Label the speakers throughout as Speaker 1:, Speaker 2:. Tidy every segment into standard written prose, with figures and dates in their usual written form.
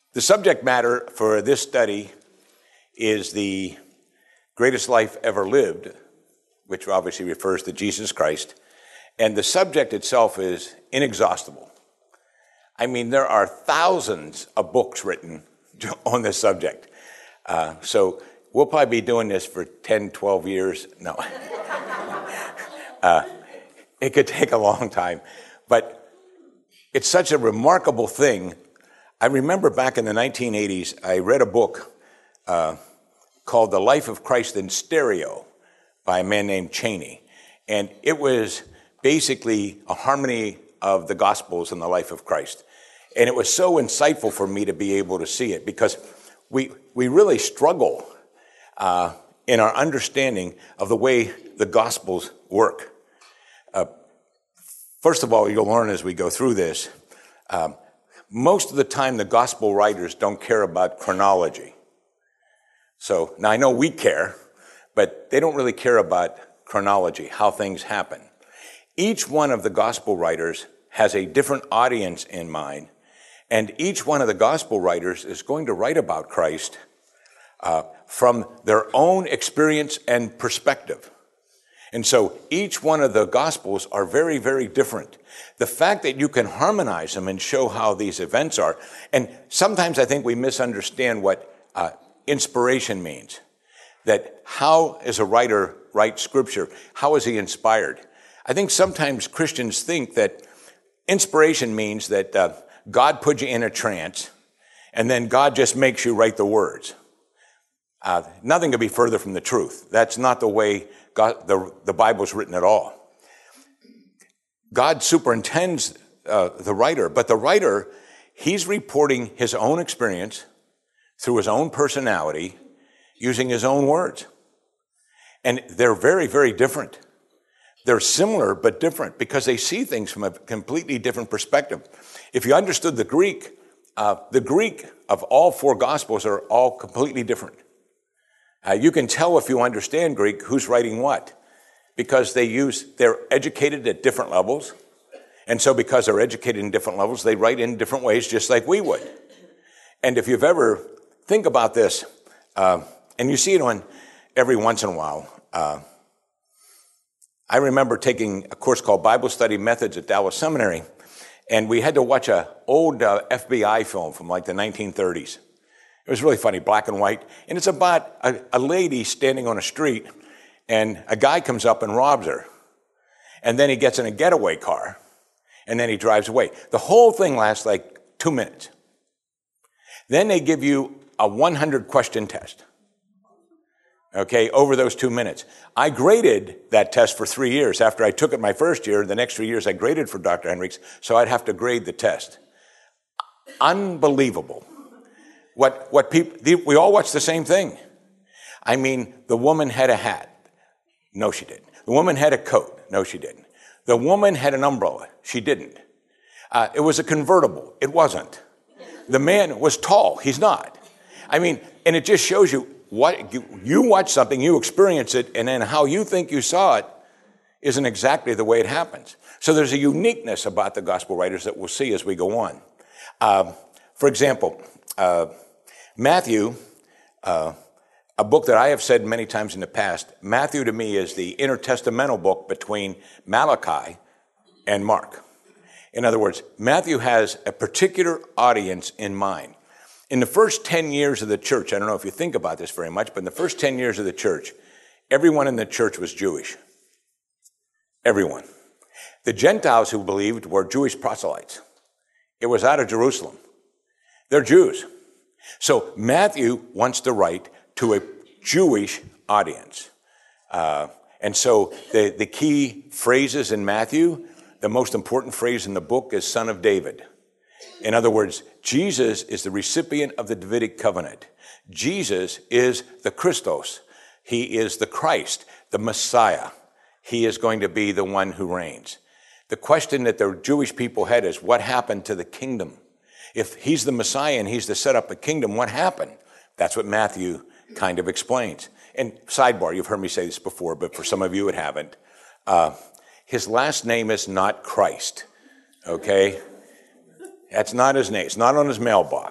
Speaker 1: The subject matter for this study is the greatest life ever lived, which obviously refers to Jesus Christ, and the subject itself is inexhaustible. I mean, there are thousands of books written on this subject. So we'll probably be doing this for 10, 12 years. No. It could take a long time, but it's such a remarkable thing. I remember back in the 1980s, I read a book called The Life of Christ in Stereo by a man named Cheney. And it was basically a harmony of the Gospels and the life of Christ. And it was so insightful for me to be able to see it because we really struggle in our understanding of the way the Gospels work. First of all, you'll learn as we go through this, most of the time the Gospel writers don't care about chronology. So now I know we care, but they don't really care about chronology, how things happen. Each one of the Gospel writers has a different audience in mind, and each one of the Gospel writers is going to write about Christ from their own experience and perspective. And so each one of the Gospels are very, very different. The fact that you can harmonize them and show how these events are, and sometimes I think we misunderstand what inspiration means. That how is a writer write Scripture? How is he inspired? I think sometimes Christians think that inspiration means that God put you in a trance, and then God just makes you write the words. Nothing could be further from the truth. That's not the way the Bible's written at all. God superintends the writer, but the writer, he's reporting his own experience through his own personality, using his own words. And they're very, very different. They're similar but different because they see things from a completely different perspective. If you understood the Greek of all four Gospels are all completely different. You can tell if you understand Greek who's writing what, because they're educated at different levels. And so because they're educated in different levels, they write in different ways just like we would. And if you've ever think about this, and you see it on every once in a while. I remember taking a course called Bible Study Methods at Dallas Seminary, and we had to watch an old FBI film from like the 1930s. It was really funny, black and white. And it's about a lady standing on a street, and a guy comes up and robs her. And then he gets in a getaway car, and then he drives away. The whole thing lasts like 2 minutes. Then they give you a 100-question test, okay, over those 2 minutes. I graded that test for 3 years. After I took it my first year, the next 3 years I graded for Dr. Hendricks, so I'd have to grade the test. Unbelievable. What people, we all watched the same thing. I mean, the woman had a hat. No, she didn't. The woman had a coat. No, she didn't. The woman had an umbrella. She didn't. It was a convertible. It wasn't. The man was tall. He's not. I mean, and it just shows you what you watch something, you experience it, and then how you think you saw it isn't exactly the way it happens. So there's a uniqueness about the Gospel writers that we'll see as we go on. For example, Matthew, a book that I have said many times in the past, Matthew to me is the intertestamental book between Malachi and Mark. In other words, Matthew has a particular audience in mind. In the first 10 years of the church, I don't know if you think about this very much, but in the first 10 years of the church, everyone in the church was Jewish. Everyone. The Gentiles who believed were Jewish proselytes. It was out of Jerusalem. They're Jews. So Matthew wants to write to a Jewish audience. And so the key phrases in Matthew, the most important phrase in the book is Son of David. In other words, Jesus is the recipient of the Davidic covenant. Jesus is the Christos. He is the Christ, the Messiah. He is going to be the one who reigns. The question that the Jewish people had is, what happened to the kingdom? If he's the Messiah and he's to set up a kingdom, what happened? That's what Matthew kind of explains. And sidebar, you've heard me say this before, but for some of you it haven't. His last name is not Christ, okay? That's not his name. It's not on his mailbox.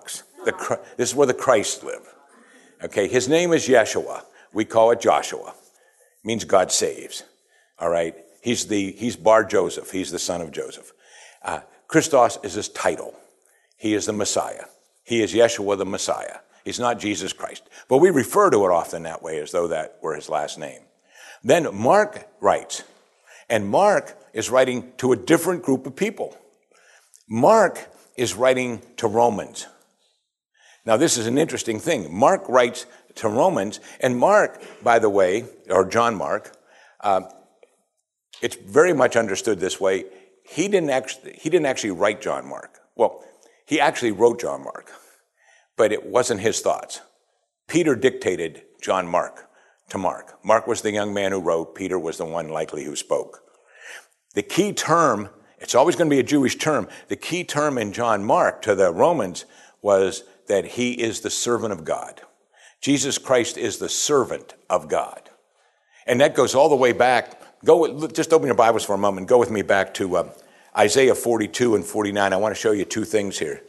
Speaker 1: This is where the Christ live. Okay, his name is Yeshua. We call it Joshua. It means God saves. All right, he's Bar Joseph. He's the son of Joseph. Christos is his title. He is the Messiah. He is Yeshua the Messiah. He's not Jesus Christ. But we refer to it often that way as though that were his last name. Then Mark writes, and Mark is writing to a different group of people. Mark is writing to Romans. Now, this is an interesting thing. Mark writes to Romans, and Mark, by the way, or John Mark, it's very much understood this way. He didn't actually write John Mark. Well, he actually wrote John Mark, but it wasn't his thoughts. Peter dictated John Mark to Mark. Mark was the young man who wrote. Peter was the one likely who spoke. The key term, it's always going to be a Jewish term. The key term in John Mark to the Romans was that he is the servant of God. Jesus Christ is the servant of God. And that goes all the way back. Just open your Bibles for a moment. Go with me back to Isaiah 42 and 49. I want to show you two things here.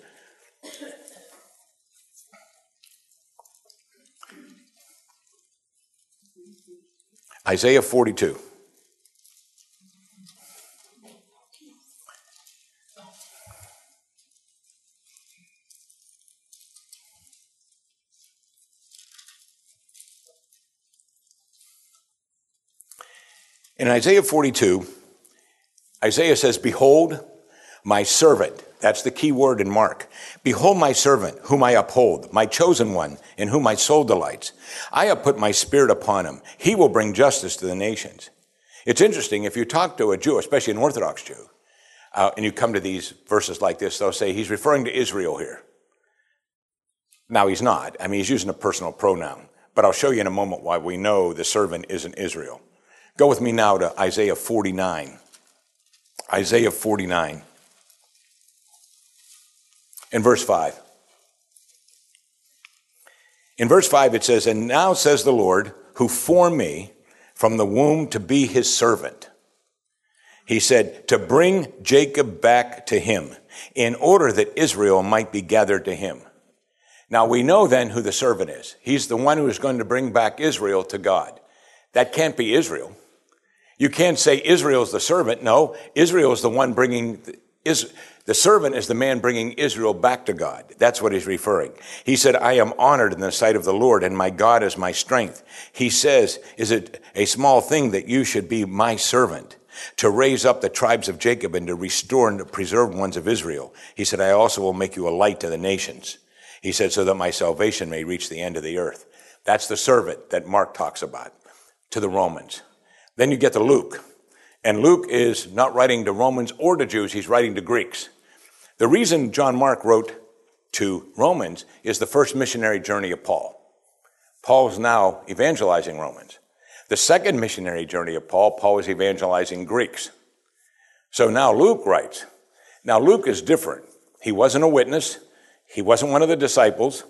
Speaker 1: Isaiah 42. In Isaiah 42, Isaiah says, "Behold, my servant." That's the key word in Mark. "Behold my servant, whom I uphold, my chosen one, in whom my soul delights. I have put my spirit upon him. He will bring justice to the nations." It's interesting, if you talk to a Jew, especially an Orthodox Jew, and you come to these verses like this, they'll say, he's referring to Israel here. Now, he's not. I mean, he's using a personal pronoun. But I'll show you in a moment why we know the servant isn't Israel. Go with me now to Isaiah 49. Isaiah 49. In verse 5. In verse 5 it says, "And now says the Lord, who formed me from the womb to be his servant. He said, to bring Jacob back to him, in order that Israel might be gathered to him." Now we know then who the servant is. He's the one who is going to bring back Israel to God. That can't be Israel. You can't say Israel is the servant. No, Israel is the one bringing, the servant is the man bringing Israel back to God. That's what he's referring. He said, "I am honored in the sight of the Lord, and my God is my strength." He says, "Is it a small thing that you should be my servant, to raise up the tribes of Jacob and to restore and to preserve ones of Israel?" He said, "I also will make you a light to the nations." He said, "so that my salvation may reach the end of the earth." That's the servant that Mark talks about to the Romans. Then you get to Luke. And Luke is not writing to Romans or to Jews, he's writing to Greeks. The reason John Mark wrote to Romans is the first missionary journey of Paul. Paul's now evangelizing Romans. The second missionary journey of Paul is evangelizing Greeks. So now Luke writes. Now Luke is different. He wasn't a witness. He wasn't one of the disciples.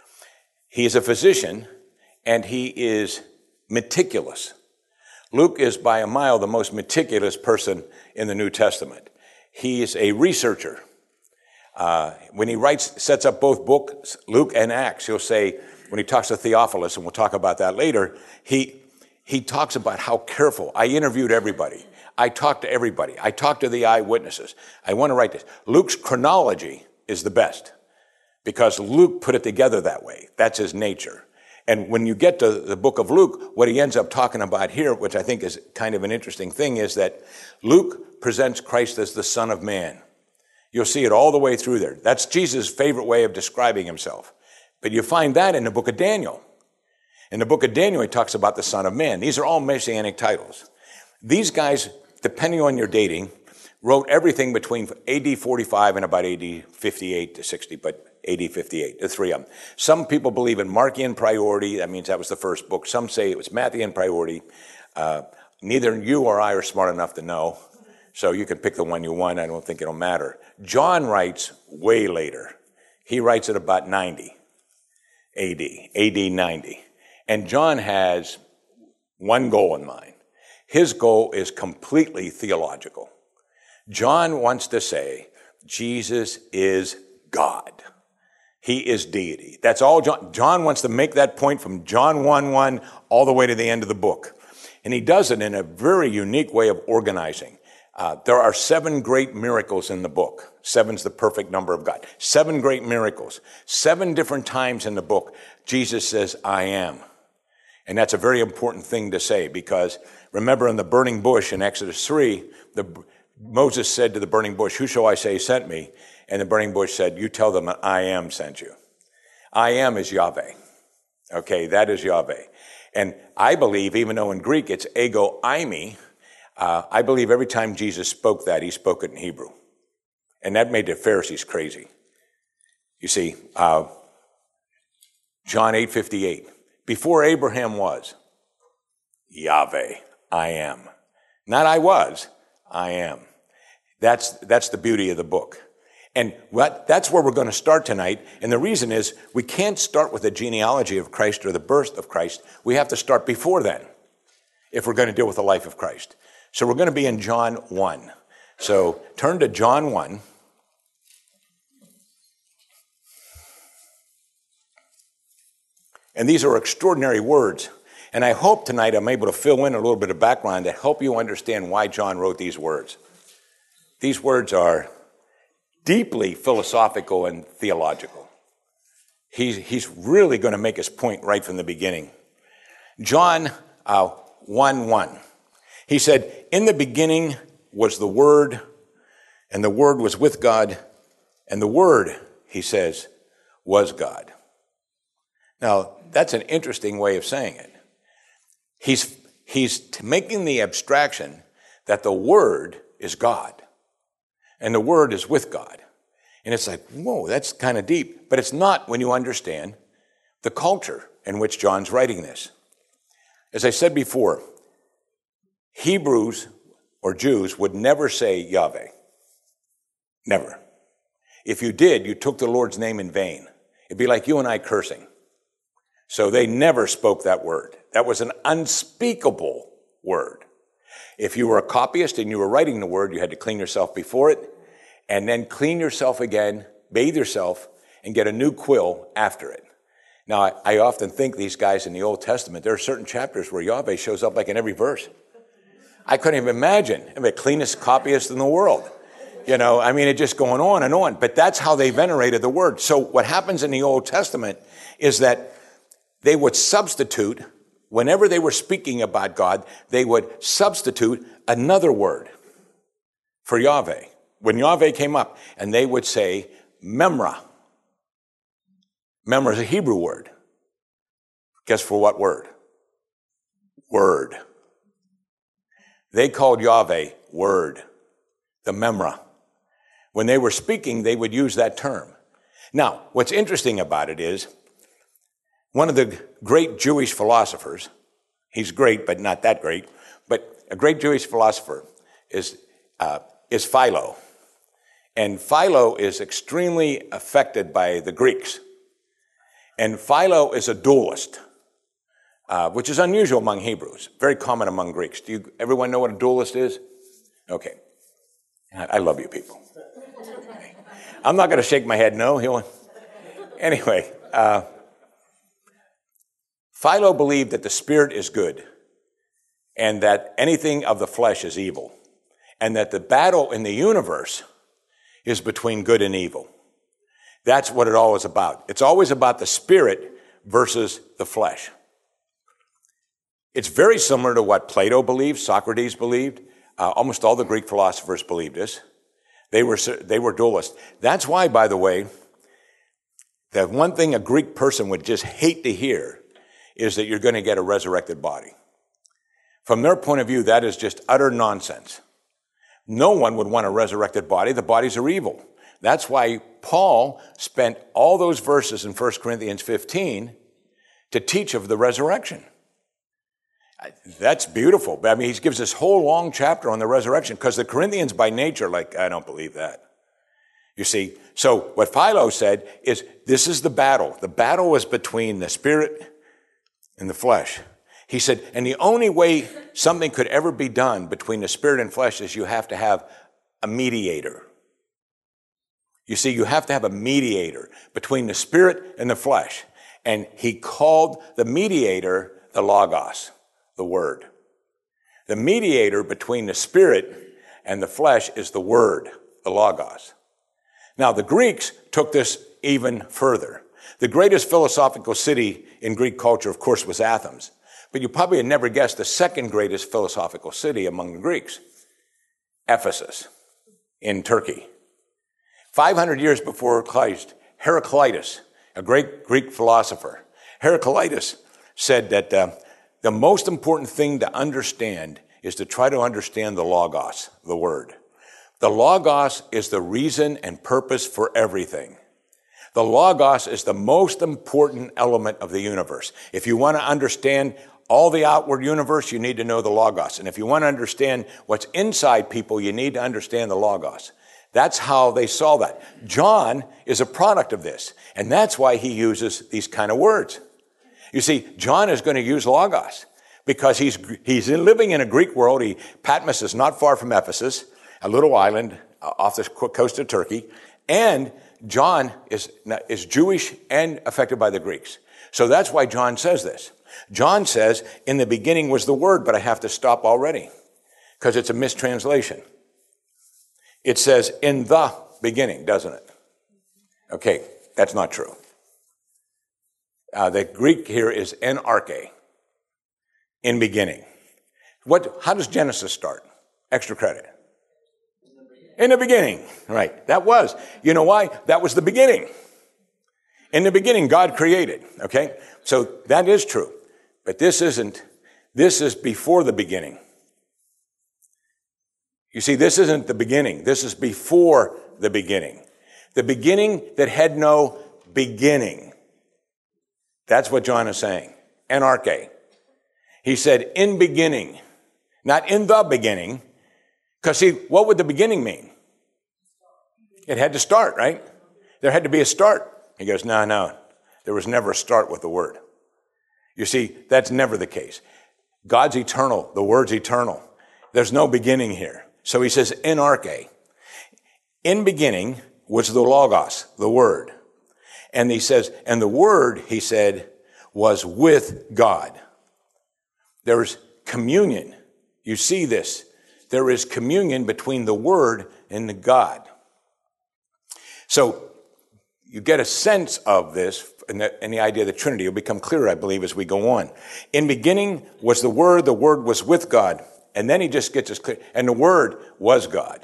Speaker 1: He is a physician, and he is meticulous. Luke is by a mile the most meticulous person in the New Testament. He is a researcher. When he sets up both books, Luke and Acts, he'll say, when he talks to Theophilus, and we'll talk about that later, he talks about how careful. I interviewed everybody. I talked to everybody. I talked to the eyewitnesses. I want to write this. Luke's chronology is the best because Luke put it together that way. That's his nature. And when you get to the book of Luke, what he ends up talking about here, which I think is kind of an interesting thing, is that Luke presents Christ as the Son of Man. You'll see it all the way through there. That's Jesus' favorite way of describing himself. But you find that in the book of Daniel. In the book of Daniel, he talks about the Son of Man. These are all messianic titles. These guys, depending on your dating, wrote everything between AD 45 and about AD 58 to 60, but AD 58, the three of them. Some people believe in Markian priority. That means that was the first book. Some say it was Matthean priority. Neither you or I are smart enough to know. So you can pick the one you want. I don't think it'll matter. John writes way later. He writes at about 90 AD 90. And John has one goal in mind. His goal is completely theological. John wants to say Jesus is God. He is deity. That's all John wants to make that point from John 1:1 all the way to the end of the book. And he does it in a very unique way of organizing. There are 7 great miracles in the book. 7's the perfect number of God. 7 great miracles. 7 different times in the book, Jesus says, I am. And that's a very important thing to say, because remember in the burning bush in Exodus 3, Moses said to the burning bush, who shall I say sent me? And the burning bush said, you tell them that I am sent you. I am is Yahweh. Okay, that is Yahweh. And I believe, even though in Greek it's ego eimi, I believe every time Jesus spoke that, he spoke it in Hebrew. And that made the Pharisees crazy. You see, John 8:58. Before Abraham was, Yahweh, I am. Not I was, I am. That's the beauty of the book. And that's where we're going to start tonight. And the reason is we can't start with the genealogy of Christ or the birth of Christ. We have to start before then if we're going to deal with the life of Christ. So we're going to be in John 1. So turn to John 1. And these are extraordinary words. And I hope tonight I'm able to fill in a little bit of background to help you understand why John wrote these words. These words are deeply philosophical and theological. He's really going to make his point right from the beginning. John 1:1. He said, in the beginning was the Word, and the Word was with God, and the Word, he says, was God. Now, that's an interesting way of saying it. He's making the abstraction that the Word is God, and the Word is with God. And it's like, whoa, that's kind of deep. But it's not when you understand the culture in which John's writing this. As I said before, Hebrews or Jews would never say Yahweh. Never. If you did, you took the Lord's name in vain. It'd be like you and I cursing. So they never spoke that word. That was an unspeakable word. If you were a copyist and you were writing the word, you had to clean yourself before it, and then clean yourself again, bathe yourself, and get a new quill after it. Now, I often think these guys in the Old Testament, there are certain chapters where Yahweh shows up like in every verse. I couldn't even imagine. I'm the cleanest copyist in the world. You know, I mean, it's just going on and on. But that's how they venerated the word. So what happens in the Old Testament is that they would substitute, whenever they were speaking about God, they would substitute another word for Yahweh. When Yahweh came up, and they would say, Memra. Memra is a Hebrew word. Guess for what word? Word. They called Yahweh Word, the Memra. When they were speaking, they would use that term. Now, what's interesting about it is, one of the great Jewish philosophers, he's great, but not that great, but a great Jewish philosopher is Philo. And Philo is extremely affected by the Greeks. And Philo is a dualist, which is unusual among Hebrews, very common among Greeks. Everyone know what a dualist is? Okay. I love you people. I'm not going to shake my head no. Anyway, Philo believed that the spirit is good and that anything of the flesh is evil, and that the battle in the universe is between good and evil. That's what it all is about. It's always about the spirit versus the flesh. It's very similar to what Plato believed, Socrates believed. Almost all the Greek philosophers believed this. They were dualists. That's why, by the way, the one thing a Greek person would just hate to hear is that you're going to get a resurrected body. From their point of view, that is just utter nonsense. No one would want a resurrected body. The bodies are evil. That's why Paul spent all those verses in 1 Corinthians 15 to teach of the resurrection. That's beautiful. I mean, he gives this whole long chapter on the resurrection because the Corinthians by nature, I don't believe that. You see, so what Philo said is this is the battle. The battle is between the spirit and the flesh. He said, and the only way something could ever be done between the spirit and flesh is you have to have a mediator. You see, you have to have a mediator between the spirit and the flesh. And he called the mediator the Logos, the Word. The mediator between the spirit and the flesh is the Word, the Logos. Now, the Greeks took this even further. The greatest philosophical city in Greek culture, of course, was Athens. But you probably had never guessed the second greatest philosophical city among the Greeks, Ephesus in Turkey. 500 years before Christ, Heraclitus, a great Greek philosopher, Heraclitus said that the most important thing to understand is to try to understand the Logos, the Word. The Logos is the reason and purpose for everything. The Logos is the most important element of the universe. If you want to understand all the outward universe, you need to know the Logos. And if you want to understand what's inside people, you need to understand the Logos. That's how they saw that. John is a product of this. And that's why he uses these kind of words. You see, John is going to use Logos because he's living in a Greek world. Patmos is not far from Ephesus, a little island off the coast of Turkey. And John is Jewish and affected by the Greeks. So that's why John says this. John says, in the beginning was the Word, but I have to stop already because it's a mistranslation. It says in the beginning, doesn't it? Okay, that's not true. The Greek here is en arche, in beginning. How does Genesis start? Extra credit. In the beginning, right. That was. You know why? That was the beginning. In the beginning, God created, okay? So that is true. But this isn't. This is before the beginning. You see, this isn't the beginning. This is before the beginning. The beginning that had no beginning. That's what John is saying. En arche. He said, in beginning. Not in the beginning. Because see, what would the beginning mean? It had to start, right? There had to be a start. He goes, no. There was never a start with the Word. You see, that's never the case. God's eternal. The Word's eternal. There's no beginning here. So he says, en arche. In beginning was the Logos, the Word. And he says, and the Word, he said, was with God. There's communion. You see this. There is communion between the Word and the God. So you get a sense of this and the idea of the Trinity. It'll become clearer, I believe, as we go on. In beginning was the Word was with God. And then he just gets us clear. And the Word was God.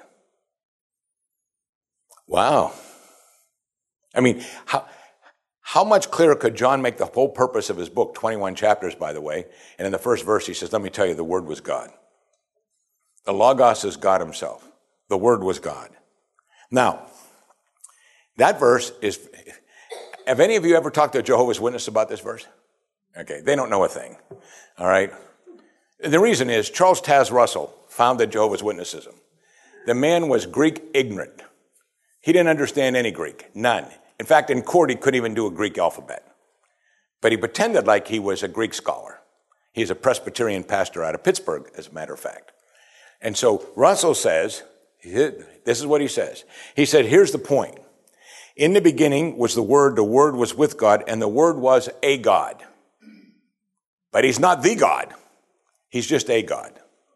Speaker 1: Wow. I mean, how much clearer could John make the whole purpose of his book, 21 chapters, by the way? And in the first verse, he says, let me tell you, the Word was God. The Logos is God himself. The Word was God. Now, that verse is, have any of you ever talked to a Jehovah's Witness about this verse? Okay, they don't know a thing. All right? The reason is Charles Taze Russell founded Jehovah's Witnessism. The man was Greek ignorant. He didn't understand any Greek, none. In fact, in court, he couldn't even do a Greek alphabet. But he pretended like he was a Greek scholar. He's a Presbyterian pastor out of Pittsburgh, as a matter of fact. And so Russell says, this is what he says. He said, here's the point. In the beginning was the Word was with God, and the Word was a God. But he's not the God. He's just a God.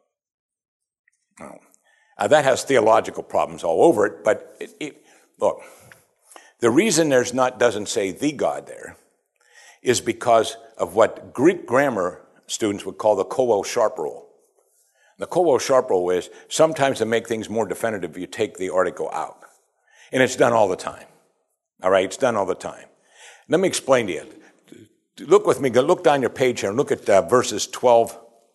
Speaker 1: That has theological problems all over it, but look, the reason doesn't say the God there is because of what Greek grammar students would call the Colwell-Sharp rule. The Colwell-Sharp rule is sometimes to make things more definitive, you take the article out. And it's done all the time. All right, it's done all the time. Let me explain to you. Look with me, look down your page here and look at verses 12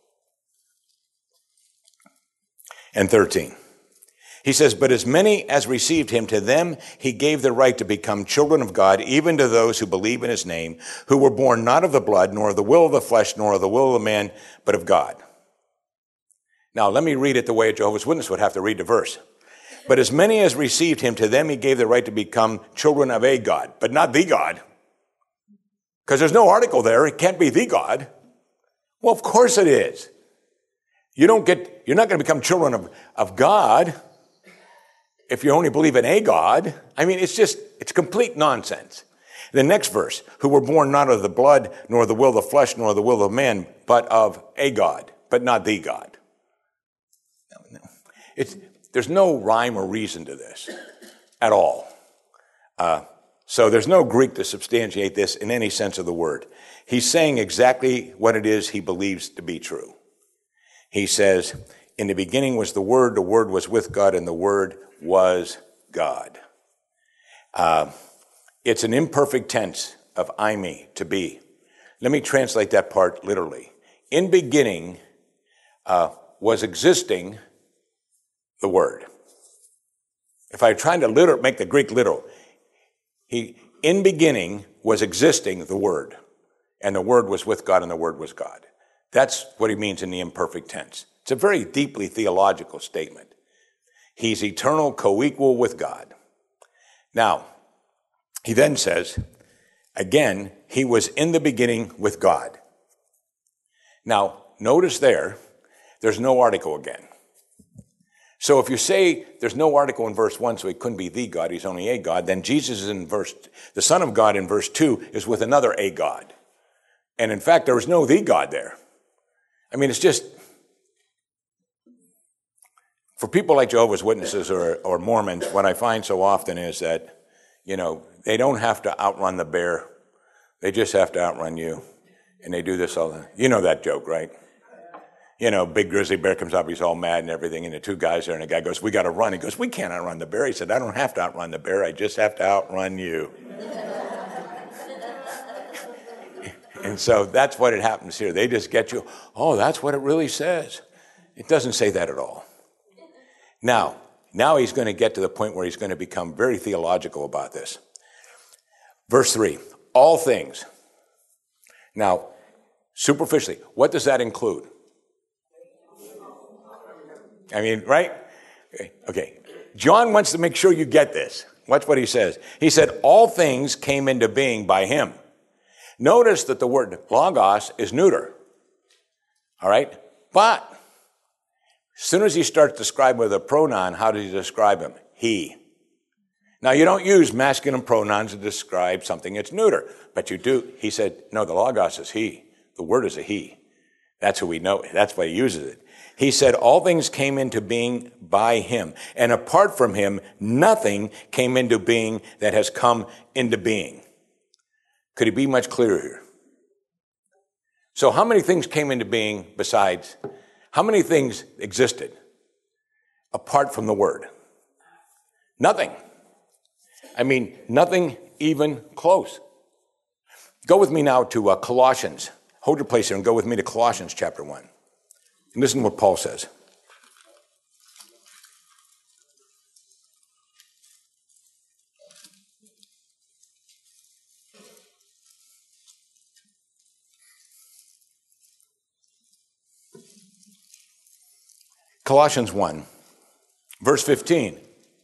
Speaker 1: and 13. He says, but as many as received him, to them he gave the right to become children of God, even to those who believe in his name, who were born not of the blood, nor of the will of the flesh, nor of the will of the man, but of God. Now, let me read it the way a Jehovah's Witness would have to read the verse. But as many as received him, to them he gave the right to become children of a God, but not the God. Because there's no article there. It can't be the God. Well, of course it is. You're not going to become children of God if you only believe in a God, I mean, it's complete nonsense. The next verse, who were born not of the blood, nor the will of the flesh, nor the will of man, but of a God, but not the God. There's no rhyme or reason to this at all. So there's no Greek to substantiate this in any sense of the word. He's saying exactly what it is he believes to be true. He says, in the beginning was the Word was with God, and the Word was God. It's an imperfect tense of eimi, to be. Let me translate that part literally. In beginning was existing the Word. If I try to make the Greek literal, in beginning was existing the Word, and the Word was with God, and the Word was God. That's what he means in the imperfect tense. It's a very deeply theological statement. He's eternal, co-equal with God. Now, he then says, again, he was in the beginning with God. Now, notice there's no article again. So if you say there's no article in verse 1, so he couldn't be the God, he's only a God, then Jesus is the Son of God in verse 2 is with another a God. And in fact, there was no the God there. I mean, it's just, for people like Jehovah's Witnesses or Mormons, what I find so often is that, they don't have to outrun the bear. They just have to outrun you. And they do this all the time. You know that joke, right? Big grizzly bear comes up, he's all mad and everything, and the two guys there, and the guy goes, we got to run. He goes, we can't outrun the bear. He said, I don't have to outrun the bear. I just have to outrun you. And so that's what it happens here. They just get you, oh, that's what it really says. It doesn't say that at all. Now he's going to get to the point where he's going to become very theological about this. Verse 3, all things. Now, superficially, what does that include? I mean, right? Okay. John wants to make sure you get this. Watch what he says. He said, all things came into being by him. Notice that the word logos is neuter. All right? But as soon as he starts describing with a pronoun, how does he describe him? He. Now, you don't use masculine pronouns to describe something that's neuter, but you do. He said, no, the logos is he. The word is a he. That's who we know. That's why he uses it. He said, all things came into being by him. And apart from him, nothing came into being that has come into being. Could he be much clearer here? So how many things came into being besides? How many things existed apart from the Word? Nothing. I mean, nothing even close. Go with me now to Colossians. Hold your place here and go with me to Colossians chapter 1. And listen to what Paul says. Colossians 1, verse 15.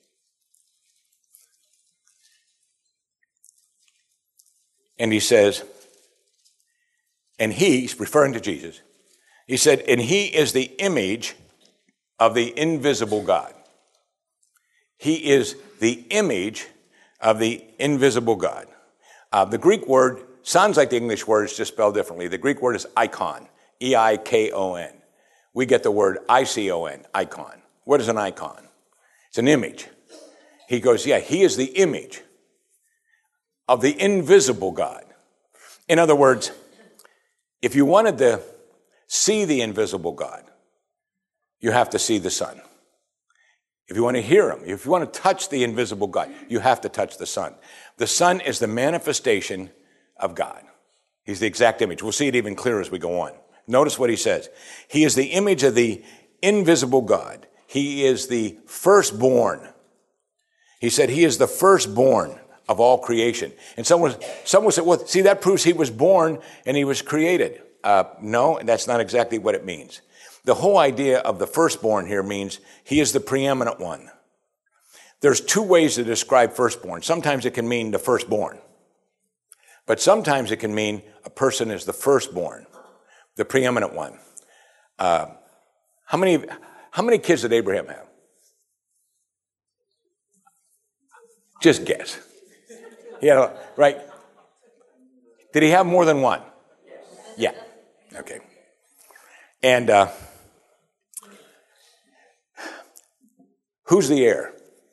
Speaker 1: And he says, and he's referring to Jesus. He said, and he is the image of the invisible God. He is the image of the invisible God. The Greek word sounds like the English word, it's just spelled differently. The Greek word is icon, E-I-K-O-N. We get the word I-C-O-N, icon. What is an icon? It's an image. He goes, yeah, he is the image of the invisible God. In other words, if you wanted to see the invisible God, you have to see the Son. If you want to hear him, if you want to touch the invisible God, you have to touch the Son. The Son is the manifestation of God. He's the exact image. We'll see it even clearer as we go on. Notice what he says. He is the image of the invisible God. He is the firstborn. He said he is the firstborn of all creation. And someone said, well, see, that proves he was born and he was created. No, that's not exactly what it means. The whole idea of the firstborn here means he is the preeminent one. There's two ways to describe firstborn. Sometimes it can mean the firstborn. But sometimes it can mean a person is the firstborn, the preeminent one. How many kids did Abraham have? Just guess. Right? Did he have more than one? Yeah. Okay. And who's the heir?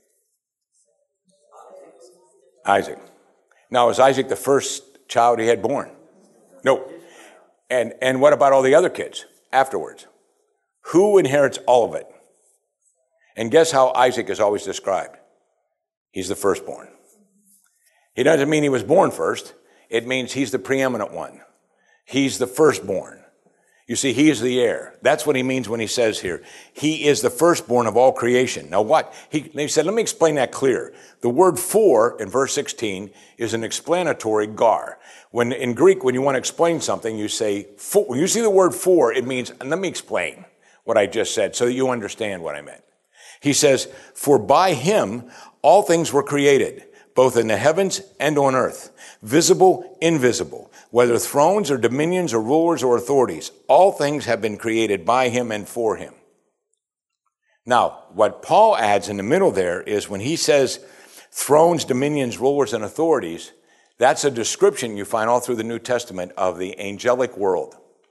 Speaker 1: Isaac. Now, is Isaac the first child he had born? No. And what about all the other kids afterwards? Who inherits all of it? And guess how Isaac is always described? He's the firstborn. He doesn't mean he was born first. It means he's the preeminent one. He's the firstborn. You see, he is the heir. That's what he means when he says here, he is the firstborn of all creation. Now what? He said, let me explain that clear. The word for in verse 16 is an explanatory gar. When in Greek, when you want to explain something, you say for. When you see the word for, it means, and let me explain what I just said so that you understand what I meant. He says, for by him all things were created, both in the heavens and on earth, visible, invisible, whether thrones or dominions or rulers or authorities, all things have been created by him and for him. Now, what Paul adds in the middle there is when he says thrones, dominions, rulers, and authorities, that's a description you find all through the New Testament of the angelic world.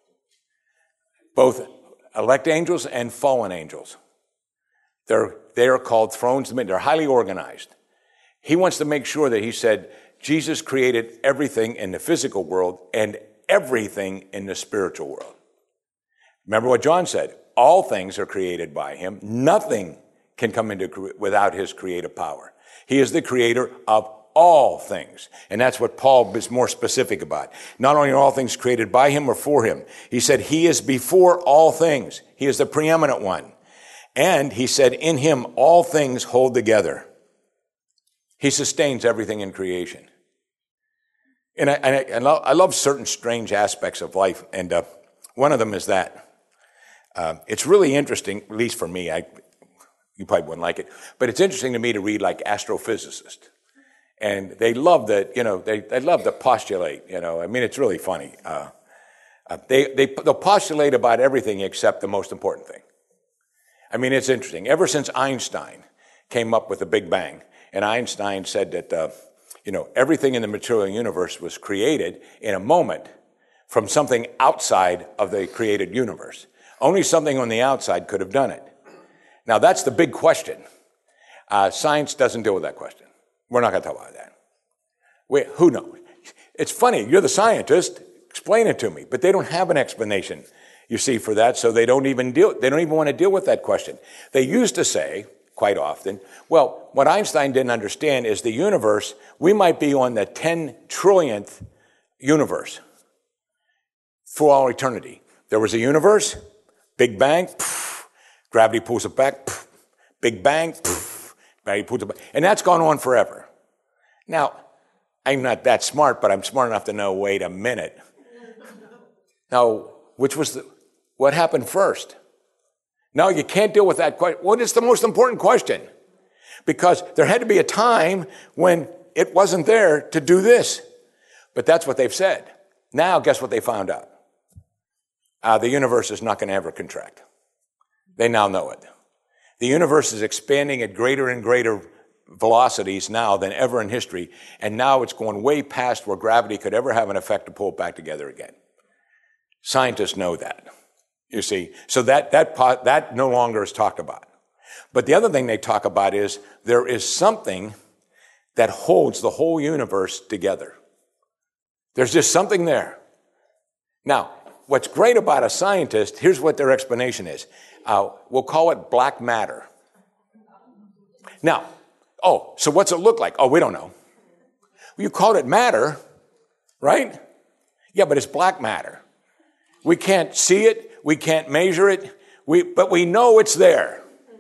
Speaker 1: Both elect angels and fallen angels. They are called thrones. They're highly organized. He wants to make sure that he said Jesus created everything in the physical world and everything in the spiritual world. Remember what John said. All things are created by him. Nothing can come into without his creative power. He is the creator of all things. And that's what Paul is more specific about. Not only are all things created by him or for him. He said he is before all things. He is the preeminent one. And he said in him all things hold together. He sustains everything in creation. And I love certain strange aspects of life. And one of them is that. It's really interesting, at least for me. You probably wouldn't like it. But it's interesting to me to read like astrophysicists. And they love that, they love to postulate, I mean, it's really funny. They'll postulate about everything except the most important thing. I mean, it's interesting. Ever since Einstein came up with the Big Bang, and Einstein said that, everything in the material universe was created in a moment from something outside of the created universe. Only something on the outside could have done it. Now, that's the big question. Science doesn't deal with that question. We're not going to talk about that. Who knows? It's funny. You're the scientist. Explain it to me. But they don't have an explanation, you see, for that, so they don't even want to deal with that question. They used to say, quite often, well, what Einstein didn't understand is the universe, we might be on the 10 trillionth universe for all eternity. There was a universe, Big Bang, gravity pulls it back, Big Bang, gravity pulls it back, and that's gone on forever. Now, I'm not that smart, but I'm smart enough to know, wait a minute. Now, what happened first? No, you can't deal with that question. Well, it's the most important question. Because there had to be a time when it wasn't there to do this. But that's what they've said. Now, guess what they found out? The universe is not going to ever contract. They now know it. The universe is expanding at greater and greater velocities now than ever in history. And now it's going way past where gravity could ever have an effect to pull it back together again. Scientists know that. You see, so that no longer is talked about. But the other thing they talk about is there is something that holds the whole universe together. There's just something there. Now, what's great about a scientist, here's what their explanation is. We'll call it black matter. Now, so what's it look like? Oh, we don't know. Well, you called it matter, right? Yeah, but it's black matter. We can't see it. We can't measure it. But we know it's there.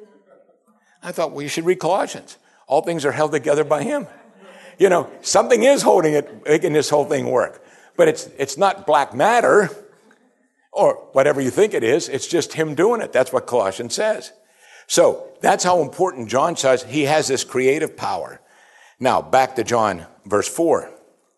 Speaker 1: I thought, well, you should read Colossians. All things are held together by him. Something is holding it, making this whole thing work. But it's not black matter or whatever you think it is. It's just him doing it. That's what Colossians says. So that's how important John says he has this creative power. Now, back to John, verse 4.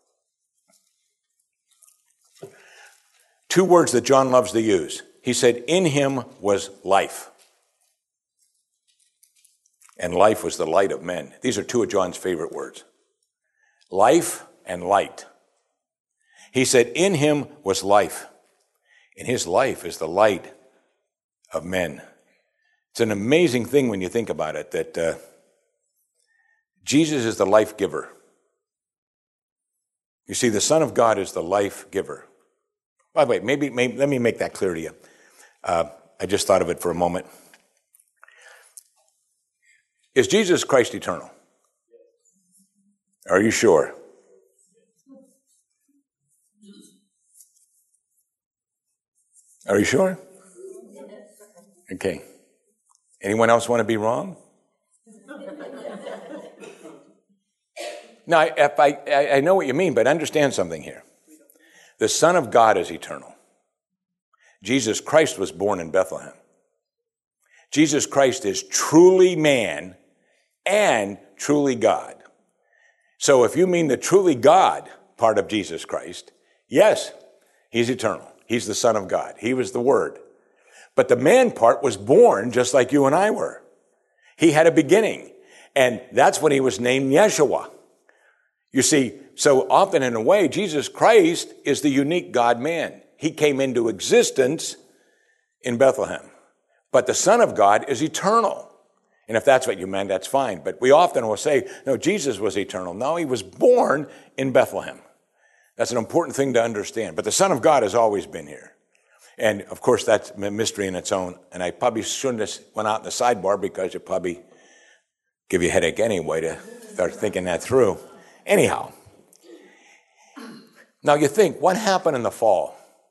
Speaker 1: Two words that John loves to use. He said, in him was life. and life was the light of men. These are two of John's favorite words. Life and light. He said, in him was life, and his life is the light of men. It's an amazing thing when you think about it, that Jesus is the life giver. You see, the Son of God is the life giver. By the way, maybe let me make that clear to you. I just thought of it for a moment. Is Jesus Christ eternal? Are you sure? Are you sure? Okay. Anyone else want to be wrong? No, I know what you mean, but understand something here. The Son of God is eternal. Jesus Christ was born in Bethlehem. Jesus Christ is truly man and truly God. So if you mean the truly God part of Jesus Christ, yes, he's eternal. He's the Son of God. He was the Word. But the man part was born just like you and I were. He had a beginning, and that's when he was named Yeshua. You see, so often in a way, Jesus Christ is the unique God-man. He came into existence in Bethlehem. But the Son of God is eternal. And if that's what you meant, that's fine. But we often will say, no, Jesus was eternal. No, he was born in Bethlehem. That's an important thing to understand. But the Son of God has always been here. And, of course, that's a mystery in its own. And I probably shouldn't have went out in the sidebar because it probably give you a headache anyway to start thinking that through. Anyhow, now you think, what happened in the fall?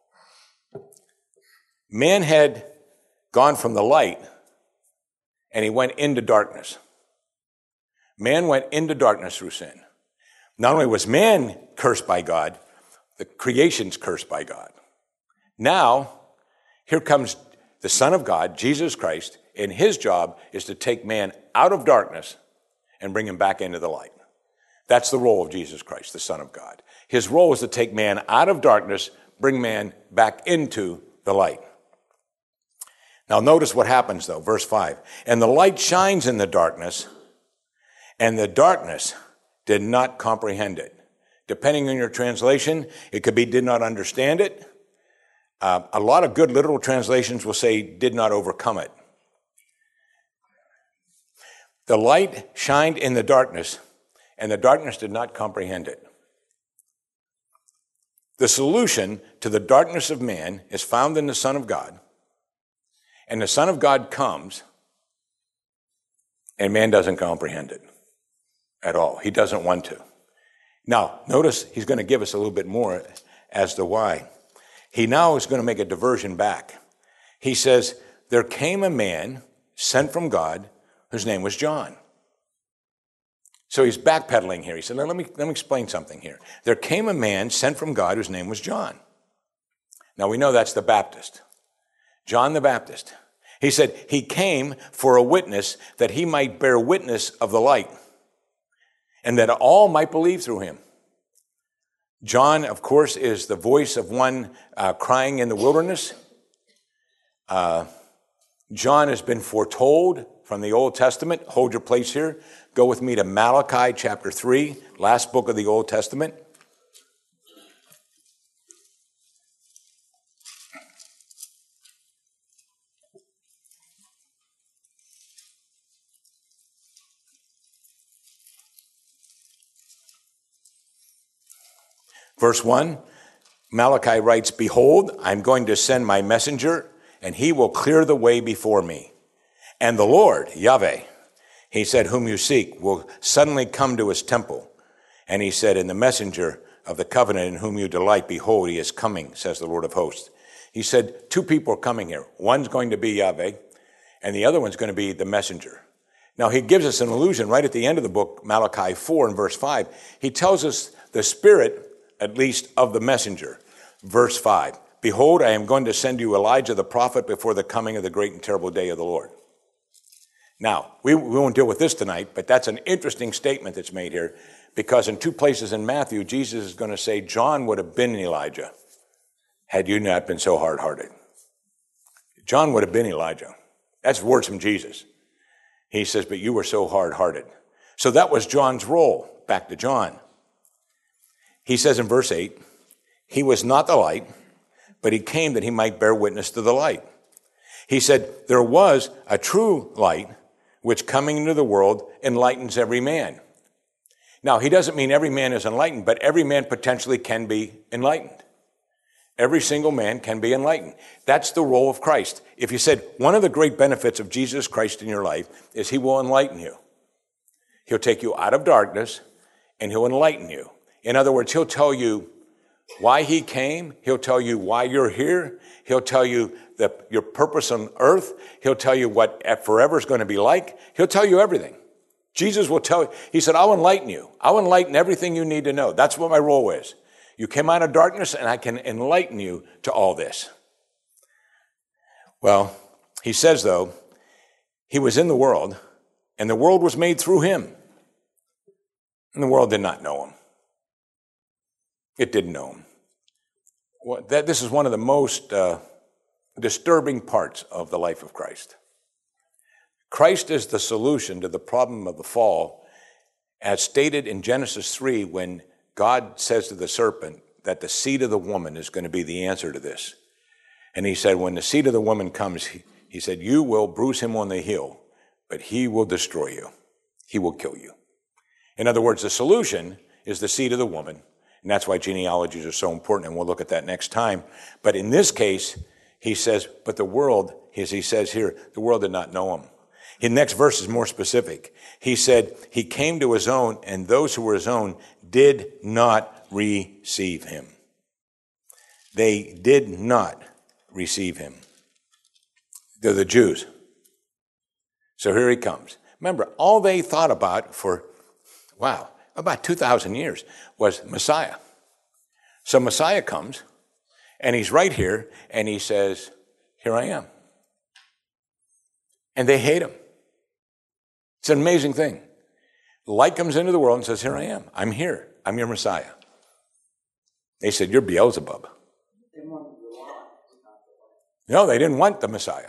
Speaker 1: Man had gone from the light and he went into darkness. Man went into darkness through sin. Not only was man cursed by God, the creation's cursed by God. Now, here comes the Son of God, Jesus Christ, and his job is to take man out of darkness and bring him back into the light. That's the role of Jesus Christ, the Son of God. His role is to take man out of darkness, bring man back into the light. Now notice what happens though, verse 5. And the light shines in the darkness, and the darkness did not comprehend it. Depending on your translation, it could be did not understand it. A lot of good literal translations will say did not overcome it. The light shined in the darkness, and the darkness did not comprehend it. The solution to the darkness of man is found in the Son of God. And the Son of God comes, and man doesn't comprehend it at all. He doesn't want to. Now, notice he's going to give us a little bit more as to why. He now is going to make a diversion back. He says, there came a man sent from God whose name was John. So he's backpedaling here. He said, let me explain something here. There came a man sent from God whose name was John. Now we know that's the Baptist. John the Baptist. He said he came for a witness that he might bear witness of the light and that all might believe through him. John, of course, is the voice of one crying in the wilderness. John has been foretold from the Old Testament. Hold your place here. Go with me to Malachi chapter 3, last book of the Old Testament. Verse 1, Malachi writes, behold, I'm going to send my messenger, and he will clear the way before me. And the Lord, Yahweh, he said, whom you seek, will suddenly come to his temple. And he said, and the messenger of the covenant in whom you delight, behold, he is coming, says the Lord of hosts. He said, two people are coming here. One's going to be Yahweh, and the other one's going to be the messenger. Now, he gives us an allusion right at the end of the book, Malachi 4 and verse 5. He tells us the spirit, at least, of the messenger. Verse 5, behold, I am going to send you Elijah the prophet before the coming of the great and terrible day of the Lord. Now, we won't deal with this tonight, but that's an interesting statement that's made here, because in two places in Matthew, Jesus is going to say John would have been Elijah had you not been so hard-hearted. John would have been Elijah. That's words from Jesus. He says, but you were so hard-hearted. So that was John's role. Back to John. He says in verse 8, he was not the light, but he came that he might bear witness to the light. He said, there was a true light, which coming into the world enlightens every man. Now, he doesn't mean every man is enlightened, but every man potentially can be enlightened. Every single man can be enlightened. That's the role of Christ. If you said one of the great benefits of Jesus Christ in your life is he will enlighten you. He'll take you out of darkness and he'll enlighten you. In other words, he'll tell you why he came. He'll tell you why you're here. He'll tell you your purpose on earth. He'll tell you what forever is going to be like. He'll tell you everything. Jesus will tell you. He said, I'll enlighten you. I'll enlighten everything you need to know. That's what my role is. You came out of darkness and I can enlighten you to all this. Well, he says, though, he was in the world and the world was made through him. And the world did not know him. It didn't know him. Well, this is one of the most disturbing parts of the life of Christ. Christ is the solution to the problem of the fall, as stated in Genesis 3 when God says to the serpent that the seed of the woman is going to be the answer to this. And he said, when the seed of the woman comes, he said, you will bruise him on the heel, but he will destroy you. He will kill you. In other words, the solution is the seed of the woman. And that's why genealogies are so important, and we'll look at that next time. But in this case, he says, but the world, as he says here, the world did not know him. His next verse is more specific. He said, he came to his own, and those who were his own did not receive him. They did not receive him. They're the Jews. So here he comes. Remember, all they thought about for, about 2,000 years was Messiah. So Messiah comes, and he's right here, and he says, here I am. And they hate him. It's an amazing thing. Light comes into the world and says, here I am. I'm here. I'm your Messiah. They said, you're Beelzebub. No, they didn't want the Messiah.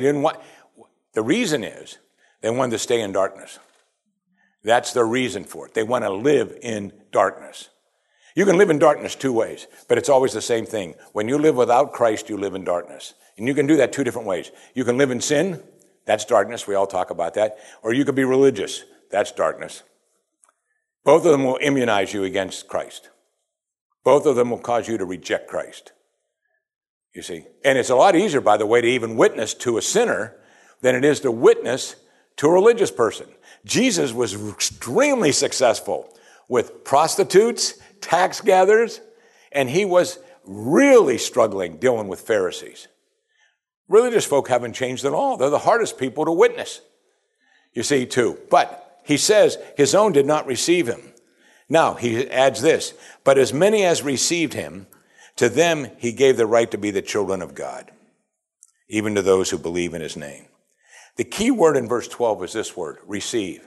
Speaker 1: The reason is they wanted to stay in darkness. That's their reason for it. They want to live in darkness. You can live in darkness two ways, but it's always the same thing. When you live without Christ, you live in darkness. And you can do that two different ways. You can live in sin. That's darkness. We all talk about that. Or you could be religious. That's darkness. Both of them will immunize you against Christ. Both of them will cause you to reject Christ. You see? And it's a lot easier, by the way, to even witness to a sinner than it is to witness to a religious person. Jesus was extremely successful with prostitutes, tax gatherers, and he was really struggling dealing with Pharisees. Religious folk haven't changed at all. They're the hardest people to witness, you see, too. But he says his own did not receive him. Now, he adds this, but as many as received him, to them he gave the right to be the children of God, even to those who believe in his name. The key word in verse 12 is this word, receive.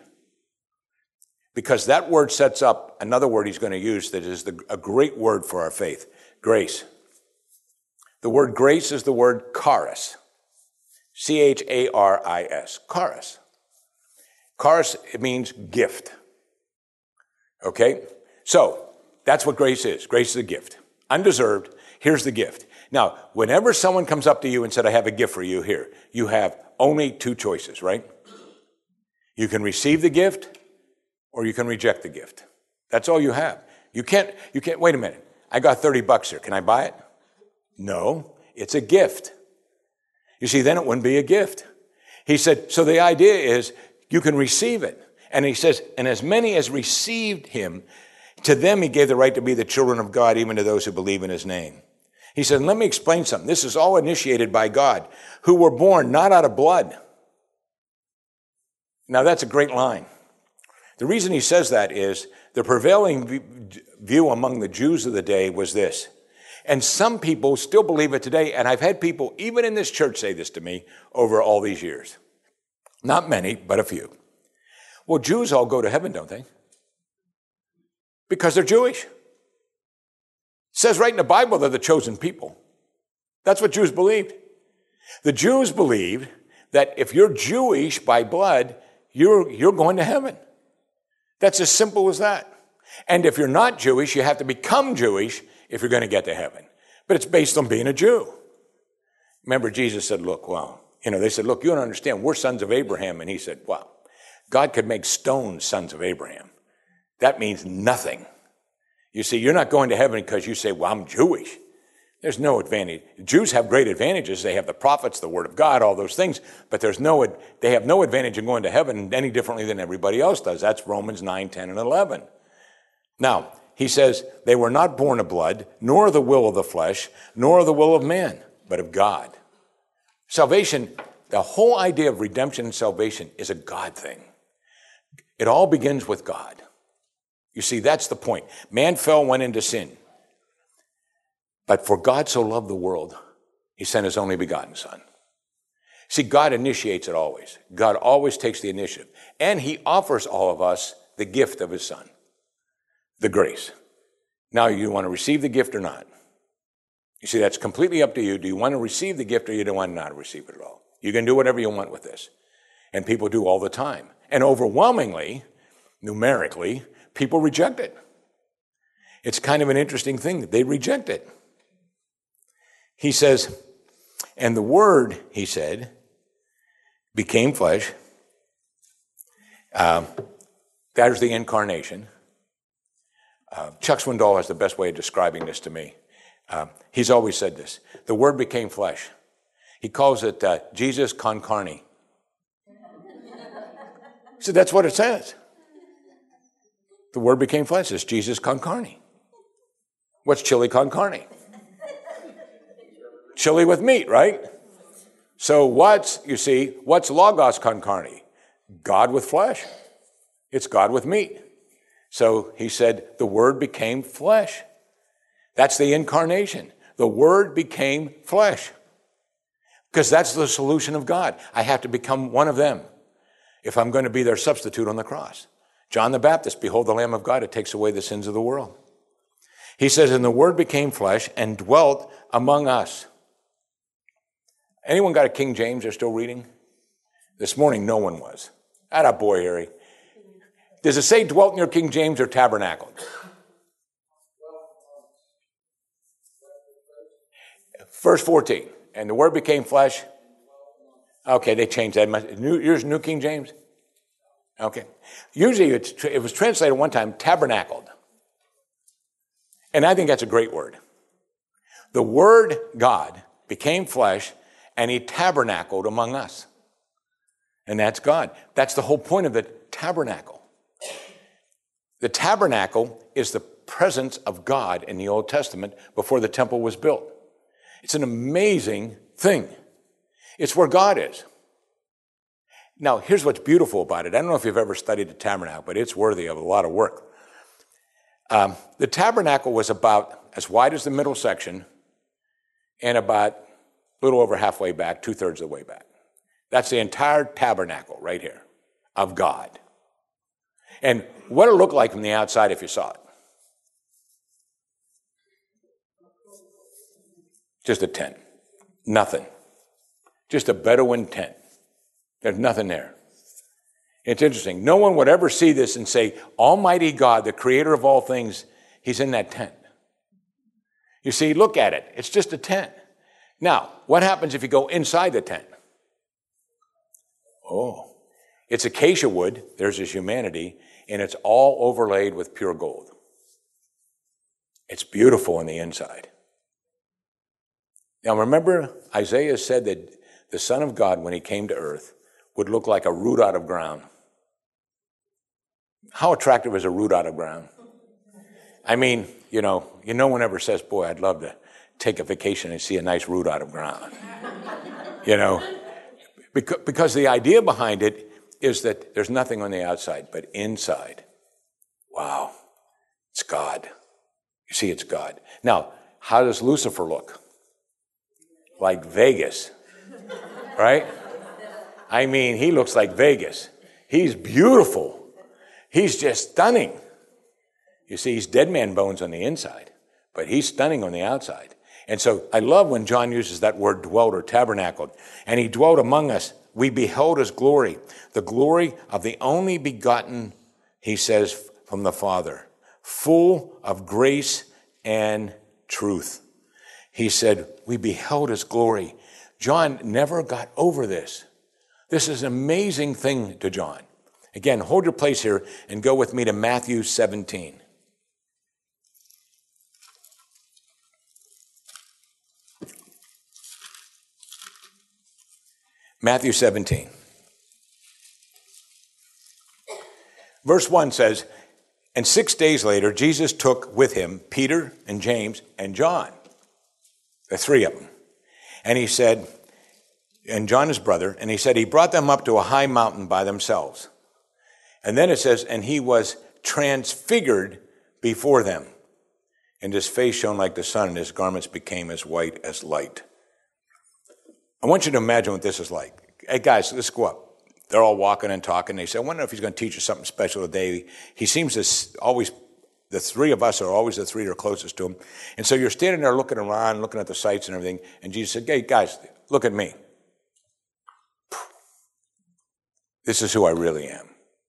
Speaker 1: Because that word sets up another word he's going to use that is a great word for our faith, grace. The word grace is the word charis. C-H-A-R-I-S. Charis. Charis, it means gift. Okay? So, that's what grace is. Grace is a gift. Undeserved. Here's the gift. Now, whenever someone comes up to you and said, I have a gift for you here, you have only two choices, right? You can receive the gift or you can reject the gift. That's all you have. You can't, wait a minute. I got $30 here. Can I buy it? No, it's a gift. You see, then it wouldn't be a gift. He said, so the idea is you can receive it. And he says, and as many as received him, to them he gave the right to be the children of God, even to those who believe in his name. He said, let me explain something. This is all initiated by God, who were born not out of blood. Now that's a great line. The reason he says that is the prevailing view among the Jews of the day was this. And some people still believe it today, and I've had people, even in this church, say this to me over all these years. Not many, but a few. Well, Jews all go to heaven, don't they? Because they're Jewish. It says right in the Bible they're the chosen people. That's what Jews believed. The Jews believed that if you're Jewish by blood, you're going to heaven. That's as simple as that. And if you're not Jewish, you have to become Jewish if you're going to get to heaven. But it's based on being a Jew. Remember, Jesus said, look, they said, look, you don't understand. We're sons of Abraham. And he said, wow, God could make stones sons of Abraham. That means nothing. You see, you're not going to heaven because you say, well, I'm Jewish. There's no advantage. Jews have great advantages. They have the prophets, the word of God, all those things. But they have no advantage in going to heaven any differently than everybody else does. That's Romans 9, 10, and 11. Now, he says, they were not born of blood, nor of the will of the flesh, nor of the will of man, but of God. Salvation, the whole idea of redemption and salvation is a God thing. It all begins with God. You see, that's the point. Man fell, went into sin. But for God so loved the world, he sent his only begotten Son. See, God initiates it always. God always takes the initiative. And he offers all of us the gift of his Son, the grace. Now, you want to receive the gift or not? You see, that's completely up to you. Do you want to receive the gift or you don't want not to receive it at all? You can do whatever you want with this. And people do all the time. And overwhelmingly, numerically, people reject it. It's kind of an interesting thing that they reject it. He says, and the Word, he said, became flesh. That is the incarnation. Chuck Swindoll has the best way of describing this to me. He's always said this. The Word became flesh. He calls it Jesus con carne. So that's what it says. The Word became flesh. It's Jesus con carne. What's chili con carne? Chili with meat, right? So what's logos con carne? God with flesh. It's God with meat. So he said, the Word became flesh. That's the incarnation. The Word became flesh. Because that's the solution of God. I have to become one of them if I'm going to be their substitute on the cross. John the Baptist, behold the Lamb of God, it takes away the sins of the world. He says, and the Word became flesh and dwelt among us. Anyone got a King James they're still reading? This morning, no one was. Atta boy, Harry. Does it say dwelt in your King James or tabernacled? Verse 14. And the Word became flesh. Okay, they changed that. Yours New King James? Okay. Usually it was translated one time, tabernacled. And I think that's a great word. The Word, God, became flesh, and he tabernacled among us. And that's God. That's the whole point of the tabernacle. The tabernacle is the presence of God in the Old Testament before the temple was built. It's an amazing thing. It's where God is. Now, here's what's beautiful about it. I don't know if you've ever studied the tabernacle, but it's worthy of a lot of work. The tabernacle was about as wide as the middle section and about a little over halfway back, 2/3 of the way back. That's the entire tabernacle right here of God. And what it looked like from the outside if you saw it. Just a tent. Nothing. Just a Bedouin tent. There's nothing there. It's interesting. No one would ever see this and say, Almighty God, the creator of all things, he's in that tent. You see, look at it. It's just a tent. Now, what happens if you go inside the tent? Oh, it's acacia wood. There's his humanity. And it's all overlaid with pure gold. It's beautiful on the inside. Now, remember, Isaiah said that the Son of God, when he came to earth, would look like a root out of ground. How attractive is a root out of ground? I mean, no one ever says, boy, I'd love to take a vacation and see a nice root out of ground. Because the idea behind it is that there's nothing on the outside, but inside. Wow, it's God. You see, it's God. Now, how does Lucifer look? Like Vegas, right? I mean, he looks like Vegas. He's beautiful. He's just stunning. You see, he's dead man bones on the inside, but he's stunning on the outside. And so I love when John uses that word dwelt or tabernacled. And he dwelt among us. we beheld his glory, the glory of the only begotten, he says, from the Father, full of grace and truth. He said, we beheld his glory. John never got over this. This is an amazing thing to John. Again, hold your place here and go with me to Matthew 17. Matthew 17. Verse 1 says, and 6 days later, Jesus took with him Peter and James and John, the three of them. And he said, and John his brother, and he said he brought them up to a high mountain by themselves. And then it says, and he was transfigured before them. And his face shone like the sun, and his garments became as white as light. I want you to imagine what this is like. Hey, guys, let's go up. They're all walking and talking. They say, I wonder if he's going to teach us something special today. He seems to always, the three of us are always the three that are closest to him. And so you're standing there looking around, looking at the sights and everything. And Jesus said, hey, guys, look at me. This is who I really am.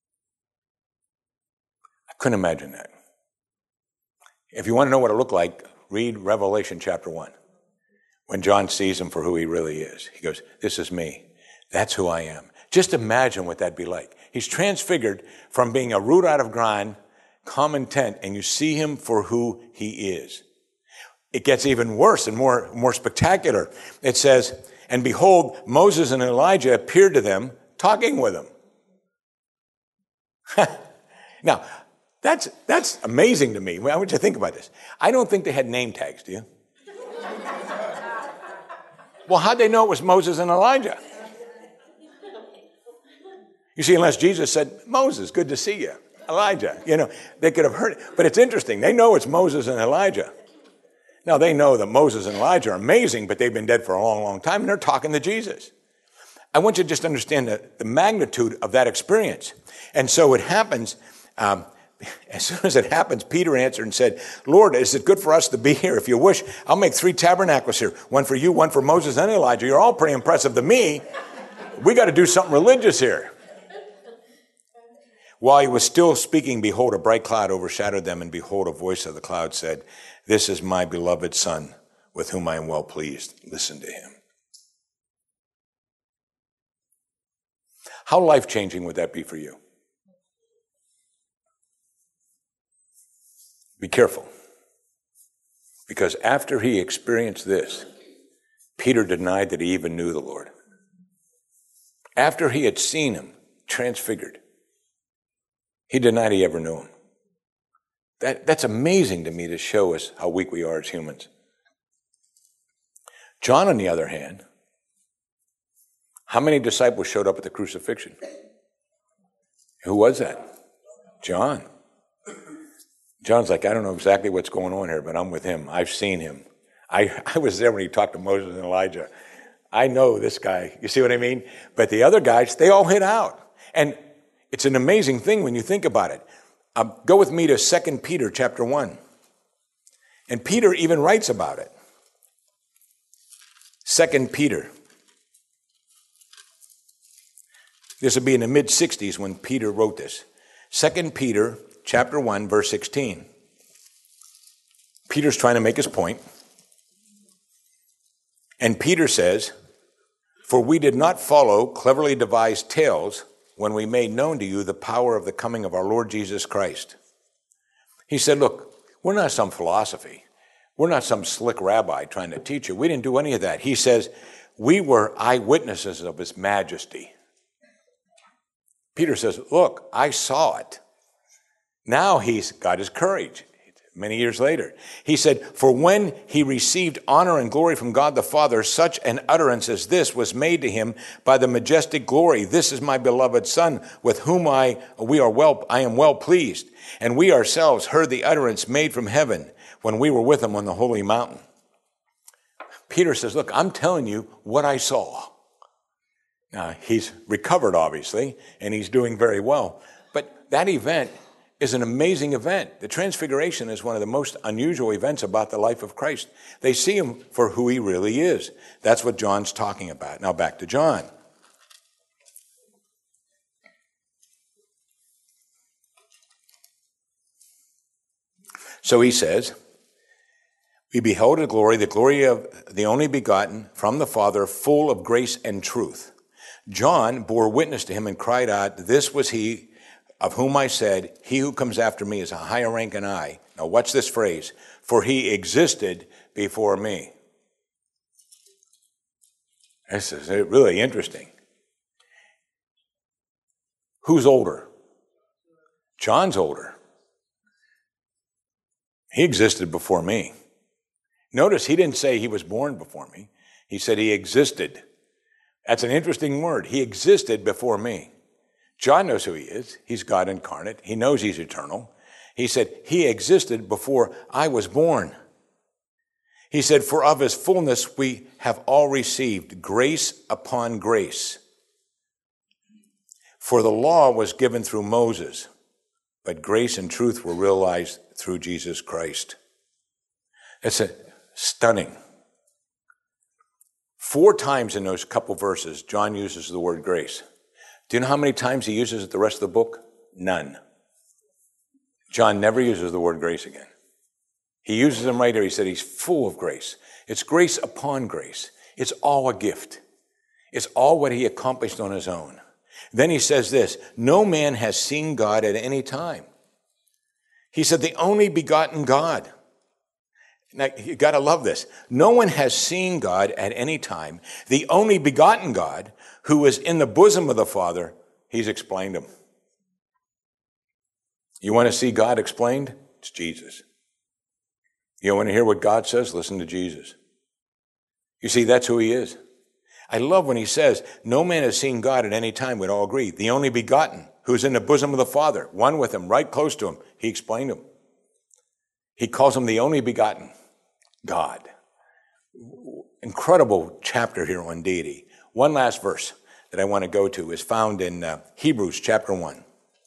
Speaker 1: I couldn't imagine that. If you want to know what it looked like, read Revelation chapter 1. When John sees him for who he really is, he goes, this is me. That's who I am. Just imagine what that'd be like. He's transfigured from being a root out of ground, common tent, and you see him for who he is. It gets even worse and more spectacular. It says, and behold, Moses and Elijah appeared to them, talking with him. Now, that's amazing to me. I want you to think about this. I don't think they had name tags, do you? Well, how'd they know it was Moses and Elijah? You see, unless Jesus said, Moses, good to see you. Elijah, they could have heard it. But it's interesting. They know it's Moses and Elijah. Now, they know that Moses and Elijah are amazing, but they've been dead for a long, long time, and they're talking to Jesus. I want you to just understand the magnitude of that experience. And so it happens, as soon as it happens, Peter answered and said, Lord, is it good for us to be here? If you wish, I'll make 3 tabernacles here. One for you, one for Moses and Elijah. You're all pretty impressive to me. We got to do something religious here. While he was still speaking, behold, a bright cloud overshadowed them, and behold, a voice of the cloud said, this is my beloved Son, with whom I am well pleased. Listen to him. How life-changing would that be for you? Be careful. Because after he experienced this, Peter denied that he even knew the Lord. After he had seen him transfigured, he denied he ever knew him. That's amazing to me to show us how weak we are as humans. John, on the other hand, how many disciples showed up at the crucifixion? Who was that? John. John's like, I don't know exactly what's going on here, but I'm with him. I've seen him. I was there when he talked to Moses and Elijah. I know this guy. You see what I mean? But the other guys, they all hid out. And it's an amazing thing when you think about it. Go with me to 2 Peter chapter 1. And Peter even writes about it. 2 Peter. This would be in the mid-60s when Peter wrote this. 2 Peter chapter 1, verse 16. Peter's trying to make his point. And Peter says, for we did not follow cleverly devised tales when we made known to you the power of the coming of our Lord Jesus Christ. He said, look, we're not some philosophy. We're not some slick rabbi trying to teach you. We didn't do any of that. He says, we were eyewitnesses of his majesty. Peter says, look, I saw it. Now he's got his courage. Many years later, he said, for when he received honor and glory from God the Father, such an utterance as this was made to him by the majestic glory. This is my beloved Son, with whom I am well pleased. And we ourselves heard the utterance made from heaven when we were with him on the holy mountain. Peter says, look, I'm telling you what I saw. Now, he's recovered, obviously, and he's doing very well. But that event is an amazing event. The Transfiguration is one of the most unusual events about the life of Christ. They see him for who he really is. That's what John's talking about. Now back to John. So he says, we beheld the glory of the only begotten from the Father, full of grace and truth. John bore witness to him and cried out, this was he of whom I said, he who comes after me is a higher rank than I. Now watch this phrase, for he existed before me. This is really interesting. Who's older? John's older. He existed before me. Notice he didn't say he was born before me. He said he existed. That's an interesting word. He existed before me. John knows who he is. He's God incarnate. He knows he's eternal. He said he existed before I was born. He said, for of his fullness we have all received grace upon grace. For the law was given through Moses, but grace and truth were realized through Jesus Christ. It's stunning. 4 times in those couple verses, John uses the word grace. Do you know how many times he uses it the rest of the book? None. John never uses the word grace again. He uses them right there. He said he's full of grace. It's grace upon grace. It's all a gift. It's all what he accomplished on his own. Then he says this, no man has seen God at any time. He said the only begotten God. Now, you got to love this. No one has seen God at any time. The only begotten God who is in the bosom of the Father, he's explained him. You want to see God explained? It's Jesus. You want to hear what God says? Listen to Jesus. You see, that's who he is. I love when he says, no man has seen God at any time. We'd all agree. The only begotten who's in the bosom of the Father, one with him, right close to him. He explained him. He calls him the only begotten God. Incredible chapter here on deity. One last verse that I want to go to is found in Hebrews chapter 1.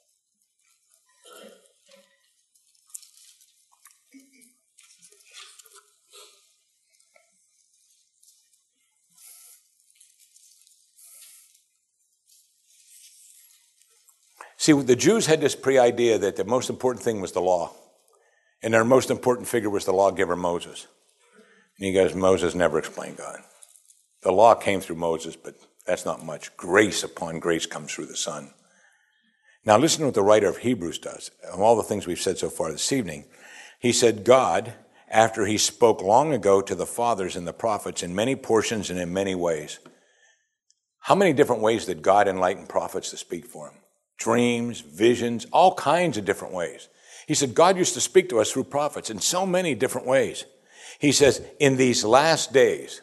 Speaker 1: See, the Jews had this pre-idea that the most important thing was the law. And their most important figure was the lawgiver Moses. And he goes, Moses never explained God. The law came through Moses, but that's not much. Grace upon grace comes through the Son. Now listen to what the writer of Hebrews does. Of all the things we've said so far this evening, he said, God, after he spoke long ago to the fathers and the prophets in many portions and in many ways. How many different ways did God enlighten prophets to speak for him? Dreams, visions, all kinds of different ways. He said, God used to speak to us through prophets in so many different ways. He says, in these last days,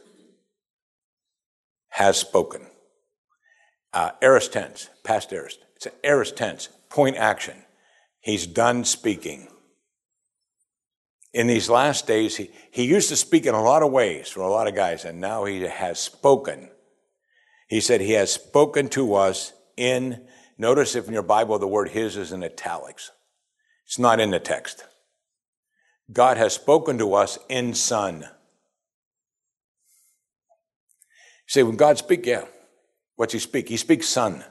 Speaker 1: has spoken. Aorist tense, past aorist. It's an aorist tense, point action. He's done speaking. In these last days, he used to speak in a lot of ways for a lot of guys, and now he has spoken. He said he has spoken to us in, notice if in your Bible the word his is in italics. It's not in the text. God has spoken to us in Son. You say, when God speaks, yeah. What's he speak? He speaks Son.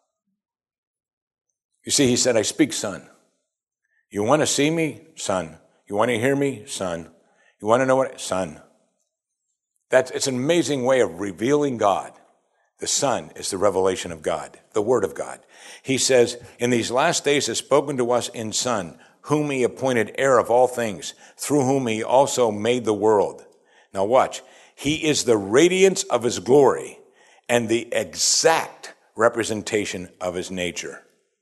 Speaker 1: You see, he said, I speak Son. You want to see me? Son. You want to hear me? Son. You want to know what? Son. It's an amazing way of revealing God. The Son is the revelation of God, the Word of God. He says, in these last days has spoken to us in Son, whom he appointed heir of all things, through whom he also made the world. Now watch. He is the radiance of his glory and the exact representation of his nature.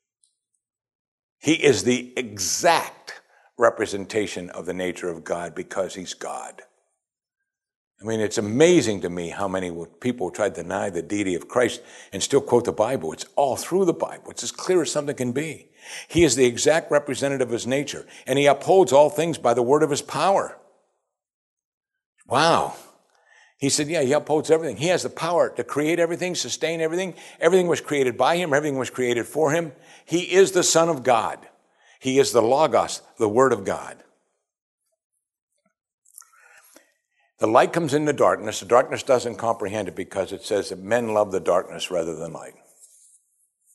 Speaker 1: He is the exact representation of the nature of God because he's God. I mean, it's amazing to me how many people try to deny the deity of Christ and still quote the Bible. It's all through the Bible. It's as clear as something can be. He is the exact representative of his nature, and he upholds all things by the word of his power. Wow. He said, yeah, he upholds everything. He has the power to create everything, sustain everything. Everything was created by him. Everything was created for him. He is the Son of God. He is the Logos, the Word of God. The light comes into darkness. The darkness doesn't comprehend it because it says that men love the darkness rather than light.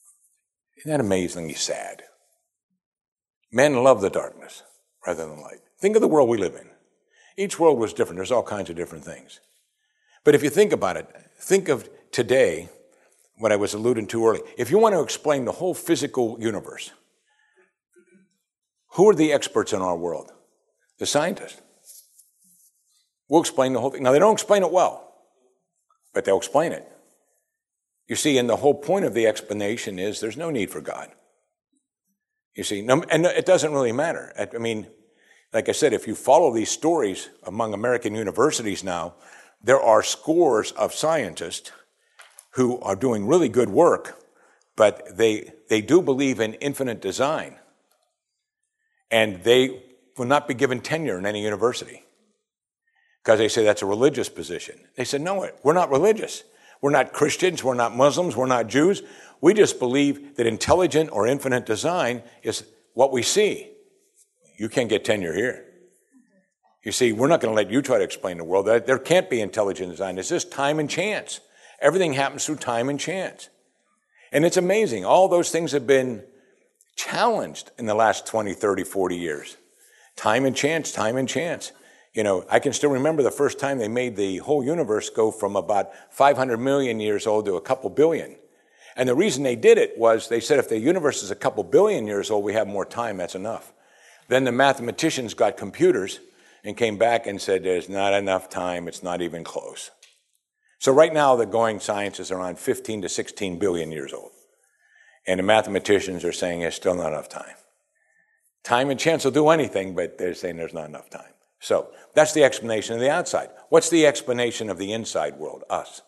Speaker 1: Isn't that amazingly sad? Men love the darkness rather than light. Think of the world we live in. Each world was different. There's all kinds of different things. But if you think about it, think of today, what I was alluding to earlier. If you want to explain the whole physical universe, who are the experts in our world? The scientists. We'll explain the whole thing. Now, they don't explain it well, but they'll explain it. You see, and the whole point of the explanation is there's no need for God. You see, and it doesn't really matter. I mean, like I said, if you follow these stories among American universities now, there are scores of scientists who are doing really good work, but they do believe in infinite design. And they will not be given tenure in any university because they say that's a religious position. They said, no, we're not religious. We're not Christians. We're not Muslims. We're not Jews. We just believe that intelligent or infinite design is what we see. You can't get tenure here. You see, we're not going to let you try to explain the world. There can't be intelligent design. It's just time and chance. Everything happens through time and chance. And it's amazing. All those things have been challenged in the last 20, 30, 40 years. Time and chance, time and chance. You know, I can still remember the first time they made the whole universe go from about 500 million years old to a couple billion. And the reason they did it was they said if the universe is a couple billion years old, we have more time, that's enough. Then the mathematicians got computers and came back and said there's not enough time, it's not even close. So right now the going science is around 15 to 16 billion years old. And the mathematicians are saying there's still not enough time. Time and chance will do anything, but they're saying there's not enough time. So that's the explanation of the outside. What's the explanation of the inside world, us?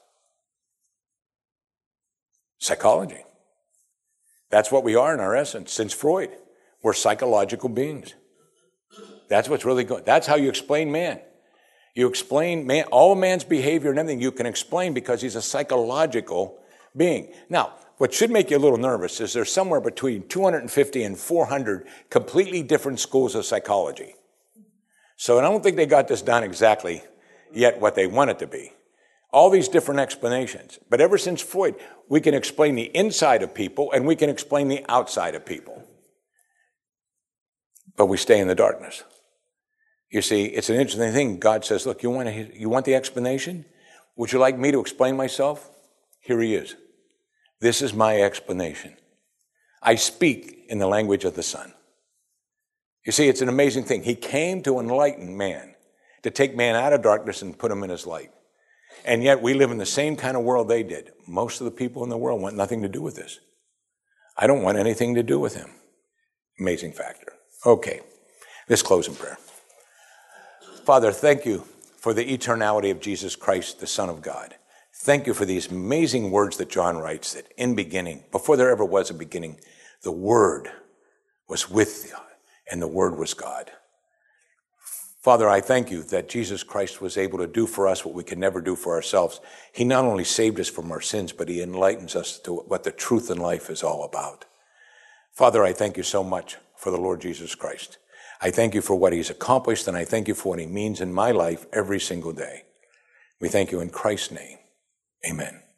Speaker 1: Psychology. That's what we are in our essence. Since Freud, we're psychological beings. That's what's really good. That's how you explain man. You explain man, all man's behavior and everything you can explain because he's a psychological being. Now, what should make you a little nervous is there's somewhere between 250 and 400 completely different schools of psychology. So I don't think they got this down exactly yet what they want it to be. All these different explanations. But ever since Freud, we can explain the inside of people and we can explain the outside of people. But we stay in the darkness. You see, it's an interesting thing. God says, look, you want the explanation? Would you like me to explain myself? Here he is. This is my explanation. I speak in the language of the Son. You see, it's an amazing thing. He came to enlighten man, to take man out of darkness and put him in his light. And yet we live in the same kind of world they did. Most of the people in the world want nothing to do with this. I don't want anything to do with him. Amazing factor. Okay, let's close in prayer. Father, thank you for the eternality of Jesus Christ, the Son of God. Thank you for these amazing words that John writes, that in beginning, before there ever was a beginning, the Word was with God, and the Word was God. Father, I thank you that Jesus Christ was able to do for us what we could never do for ourselves. He not only saved us from our sins, but he enlightens us to what the truth in life is all about. Father, I thank you so much for the Lord Jesus Christ. I thank you for what he's accomplished, and I thank you for what he means in my life every single day. We thank you in Christ's name. Amen.